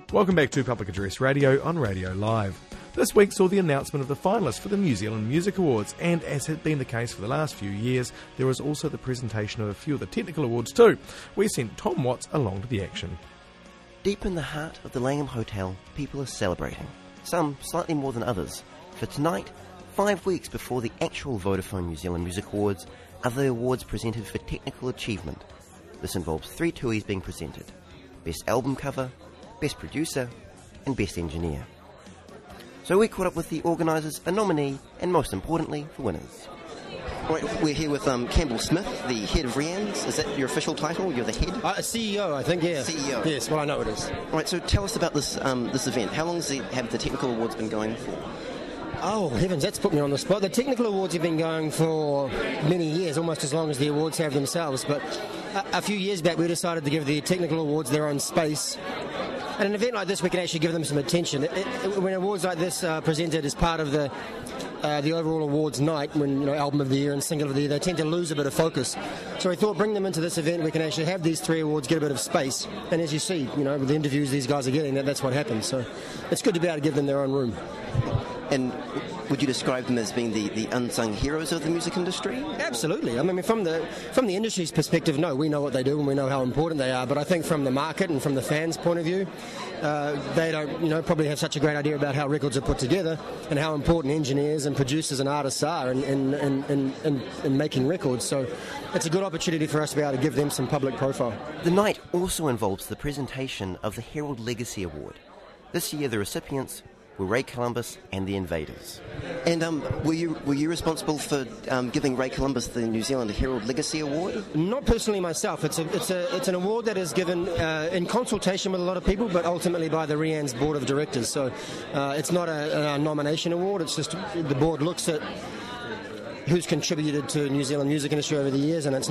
Welcome back to Public Address Radio on Radio Live. This week saw the announcement of the finalists for the New Zealand Music Awards, and as had been the case for the last few years, there was also the presentation of a few of the technical awards too. We sent Tom Watts along to the action. Deep in the heart of the Langham Hotel, people are celebrating, some slightly more than others. For tonight, 5 weeks before the actual Vodafone New Zealand Music Awards, are the awards presented for technical achievement. This involves 3 tuis being presented: Best Album Cover, Best Producer, and Best Engineer. So we caught up with the organisers, a nominee, and most importantly, the winners. Right, we're here with Campbell Smith, the head of RIANZ. Is that your official title? You're the head? CEO, I think, yeah. CEO. Yes, well, I know it is. Right, so tell us about this this event. How long have the technical awards been going for? Oh, heavens, that's put me on the spot. The technical awards have been going for many years, almost as long as the awards have themselves. But a few years back, we decided to give the technical awards their own space. And an event like this, we can actually give them some attention. When awards like this are presented as part of the overall awards night, when album of the year and single of the year, they tend to lose a bit of focus. So we thought, bring them into this event, we can actually have these 3 awards get a bit of space. And as you see, with the interviews these guys are getting, that's what happens. So it's good to be able to give them their own room. And would you describe them as being the unsung heroes of the music industry? Absolutely. I mean, from the industry's perspective, no, we know what they do and we know how important they are. But I think from the market and from the fans' point of view, they don't, probably have such a great idea about how records are put together and how important engineers and producers and artists are in making records. So it's a good opportunity for us to be able to give them some public profile. The night also involves the presentation of the Herald Legacy Award. This year, the recipients were Ray Columbus and the Invaders. And were you responsible for giving Ray Columbus the New Zealand Herald Legacy Award? Not personally myself. It's an award that is given in consultation with a lot of people, but ultimately by the RIANZ Board of Directors. So it's not a nomination award. It's just the board looks at who's contributed to New Zealand music industry over the years, and it's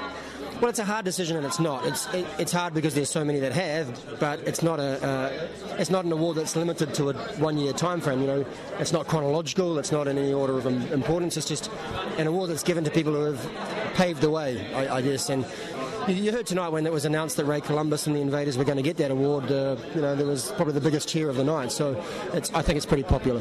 a hard decision, and it's not. It's hard because there's so many that have, but it's not an award that's limited to a 1-year time frame. It's not chronological. It's not in any order of importance. It's just an award that's given to people who have paved the way, I guess. And you heard tonight when it was announced that Ray Columbus and the Invaders were going to get that award. There was probably the biggest cheer of the night. So I think it's pretty popular.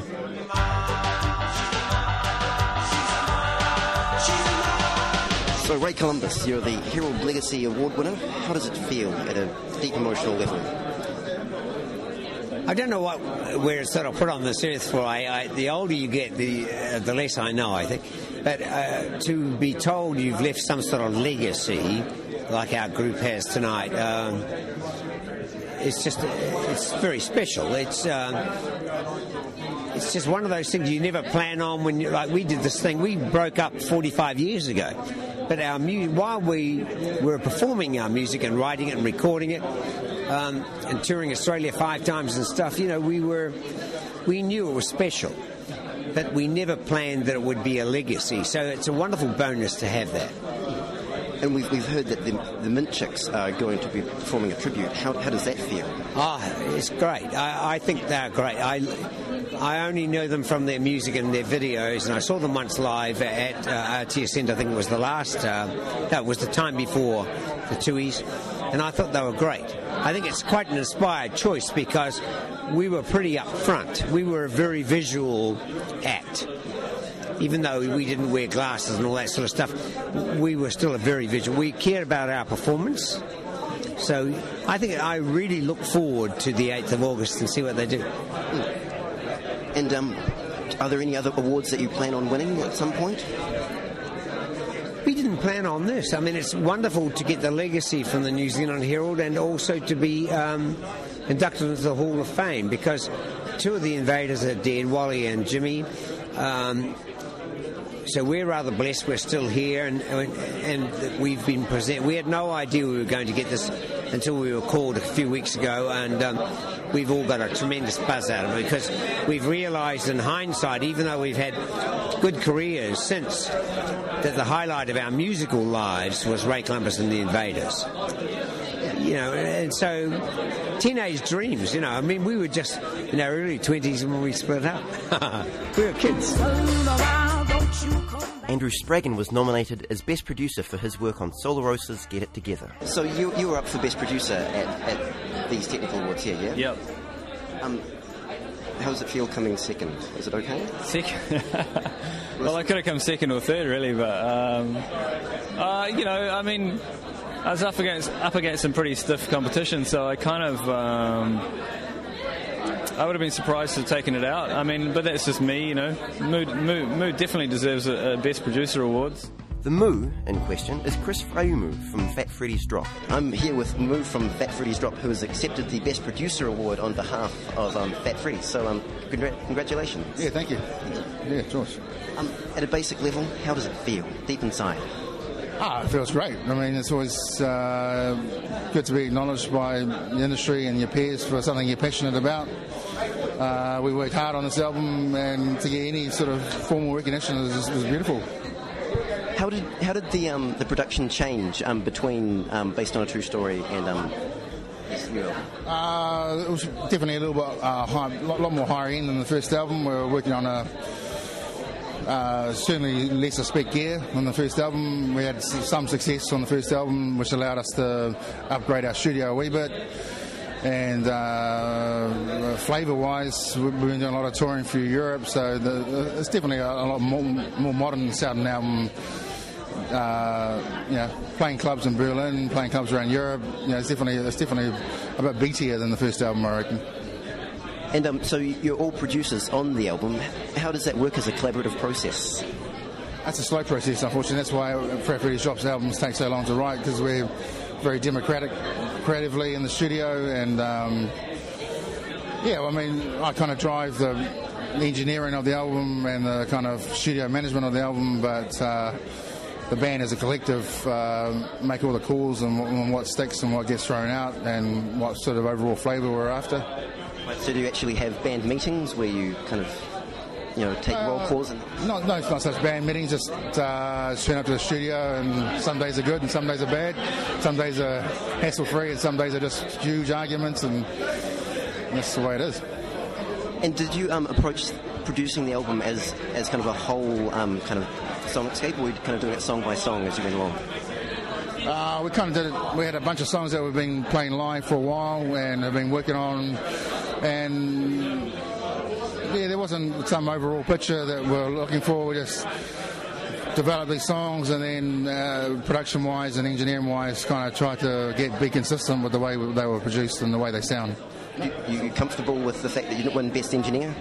So Ray Columbus, you're the Herald Legacy Award winner. How does it feel at a deep emotional level? I don't know where it's sort of put on this earth for. The older you get, the less I know, I think. But to be told you've left some sort of legacy, like our group has tonight, it's very special. It's just one of those things you never plan on like we did this thing. We broke up 45 years ago. But while we were performing our music and writing it and recording it and touring Australia 5 times and stuff, we knew it was special. But we never planned that it would be a legacy. So it's a wonderful bonus to have that. And we've heard that the Mint Chicks are going to be performing a tribute. How does that feel? It's great. I think they're great. I only know them from their music and their videos, and I saw them once live at RTSN. I think it was that was the time before the Tuis, and I thought they were great. I think it's quite an inspired choice because we were pretty up front. We were a very visual act. Even though we didn't wear glasses and all that sort of stuff, we were still a very visual. We cared about our performance. So I really look forward to the 8th of August and see what they do. And are there any other awards that you plan on winning at some point? We didn't plan on this. I mean, it's wonderful to get the legacy from the New Zealand Herald and also to be inducted into the Hall of Fame, because 2 of the Invaders are dead, Wally and Jimmy. So we're rather blessed we're still here, and we've been present. We had no idea we were going to get this until we were called a few weeks ago, and we've all got a tremendous buzz out of it because we've realised in hindsight, even though we've had good careers since, that the highlight of our musical lives was Ray Columbus and the Invaders. And so teenage dreams, I mean, we were just in our early 20s when we split up. We were kids. Andrew Spraggan was nominated as Best Producer for his work on Solar Rosa's Get It Together. So you were up for Best Producer at these technical awards here, yeah? Yep. How does it feel coming second? Is it okay? Second? Well, I could have come second or third, really, but you know, I mean, I was up against some pretty stiff competition, so I kind of I would have been surprised to have taken it out. I mean, but that's just me, you know. Mood definitely deserves a Best Producer Awards. The Moo in question is Chris Fraumu from Fat Freddy's Drop. I'm here with Moo from Fat Freddy's Drop, who has accepted the Best Producer Award on behalf of Fat Freddy's. So, congratulations. Yeah, thank you. Yeah, George. At a basic level, how does it feel deep inside? It feels great. I mean, it's always good to be acknowledged by the industry and your peers for something you're passionate about. We worked hard on this album, and to get any sort of formal recognition is beautiful. How did the production change between Based on a True Story and this new album? It was definitely a little bit lot more higher end than the first album. We were working on certainly lesser spec gear on the first album. We had some success on the first album, which allowed us to upgrade our studio a wee bit. And flavour-wise, we've been doing a lot of touring through Europe, so it's definitely a lot more modern sounding album. You know, playing clubs in Berlin, playing clubs around Europe. You know, it's definitely a bit beatier than the first album, I reckon. And so you're all producers on the album. How does that work as a collaborative process? That's a slow process, unfortunately. That's why Fat Freddy's Drop's albums take so long to write, because we're very democratic creatively in the studio, and I mean, I kind of drive the engineering of the album and the kind of studio management of the album, but the band as a collective make all the calls on what sticks and what gets thrown out and what sort of overall flavour we're after. So do you actually have band meetings where you kind of, you know, take roll calls? No, it's not such band meetings, just turn up to the studio, and some days are good and some days are bad. Some days are hassle-free and some days are just huge arguments, and that's the way it is. And did you approach producing the album as kind of a whole kind of songscape, or were you kind of doing it song by song as you went along? We kind of did it. We had a bunch of songs that we've been playing live for a while and have been working on, and yeah, there wasn't some overall picture that we're looking for. We just developed these songs, and then production-wise and engineering-wise, kind of tried to be consistent with the way they were produced and the way they sound. You comfortable with the fact that you didn't win Best Engineer?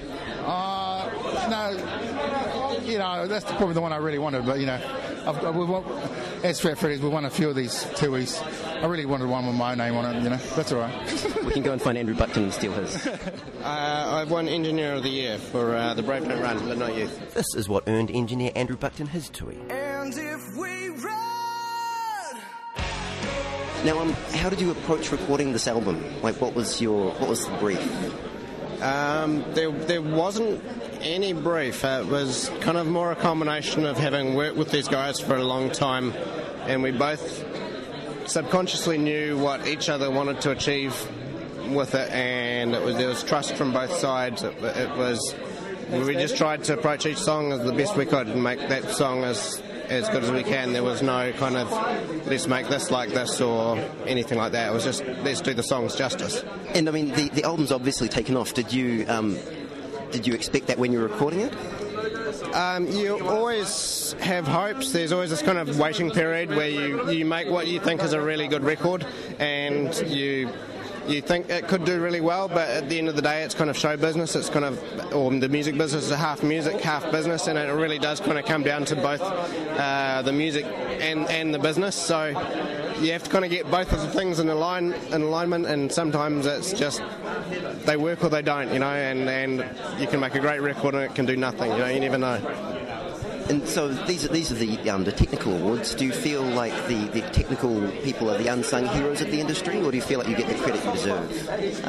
No, you know, that's probably the one I really wanted, but you know, as Fat Freddy's, we won a few of these TUIs. I really wanted one with my name on it, you know. That's all right. We can go and find Andrew Buckton and steal his. I've won Engineer of the Year for the Brave Don't Run, Midnight Youth. This is what earned engineer Andrew Buckton his TUI. And if we run. Now, how did you approach recording this album? Like, what was the brief? There wasn't any brief. It was kind of more a combination of having worked with these guys for a long time, and we both subconsciously knew what each other wanted to achieve with it, and there was trust from both sides. We just tried to approach each song as the best we could and make that song as good as we can. There was no kind of let's make this like this or anything like that. It was just let's do the songs justice. And I mean, the album's obviously taken off. Did you expect that when you were recording it? You always have hopes. There's always this kind of waiting period where you make what you think is a really good record, and you think it could do really well, but at the end of the day, it's kind of show business. It's kind of, or the music business is half music, half business, and it really does kind of come down to both the music and the business. So you have to kind of get both of the things in alignment, and sometimes it's just they work or they don't, you know, and you can make a great record and it can do nothing, you know, you never know. And so these are the technical awards. Do you feel like the technical people are the unsung heroes of the industry, or do you feel like you get the credit you deserve?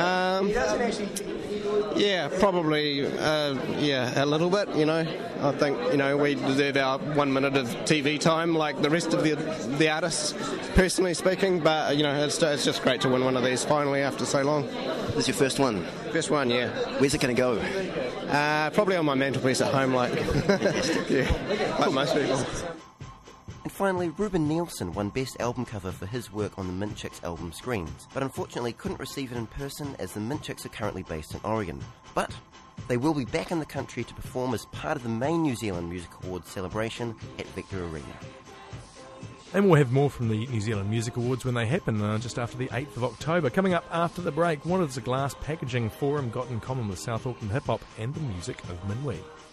Yeah, probably. A little bit. You know, I think we deserve our 1 minute of TV time like the rest of the artists, personally speaking. But it's just great to win one of these finally after so long. This is your first one? First one, yeah. Where's it going to go? Probably on my mantelpiece at home, like yeah, like most people. And finally, Ruben Nielsen won Best Album Cover for his work on the Mint Chicks album Screens, but unfortunately couldn't receive it in person as the Mint Chicks are currently based in Oregon. But they will be back in the country to perform as part of the main New Zealand Music Awards celebration at Victor Arena. And we'll have more from the New Zealand Music Awards when they happen, just after the 8th of October. Coming up after the break, what has the glass packaging forum got in common with South Auckland hip-hop and the music of Minwi?